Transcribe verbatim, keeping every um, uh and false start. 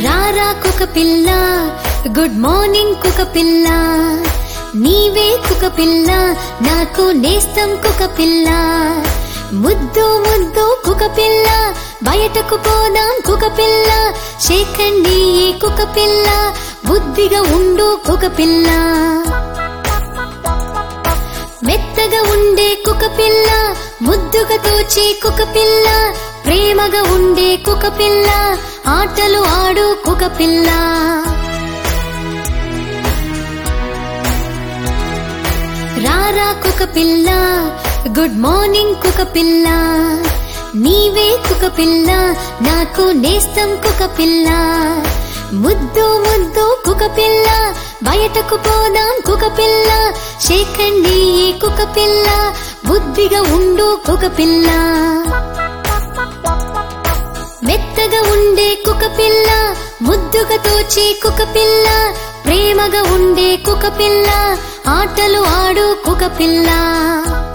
రారా కుక్క పిల్ల గుడ్ మార్నింగ్ కుక్క పిల్ల నీవే కుక్క పిల్ల నాకు నేస్తం కుక్క పిల్ల ముద్దు ముద్దు కుక్క పిల్ల బయటకు పోదాం కుక్క పిల్ల షేకండి కుక్క పిల్ల బుద్ధిగా ఉండు కుక్క పిల్ల మెత్తగా ఉండే కుక్క పిల్ల ముద్దుగా తోచే కుక్క పిల్ల ప్రేమగా ఉండే కుక్క పిల్ల ఆటలు ఆడు కుక్క పిల్ల రారా కుక్క పిల్ల గుడ్ మార్నింగ్ కుక్క పిల్ల నీవే కుక్క పిల్ల నాకు నేస్తం కుక్క పిల్ల ముద్దు ముద్దు కుక్క పిల్ల బయటకు పోదాం కుక్క పిల్ల షేకండి కుక్క పిల్ల బుద్ధిగా ఉండు కుక్క పిల్ల మెత్తగా ఉండే కుక్క పిల్ల ముద్దుగా తోచే కుక్క పిల్ల ప్రేమగా ఉండే కుక్క పిల్ల ఆటలు ఆడు కుక్క పిల్ల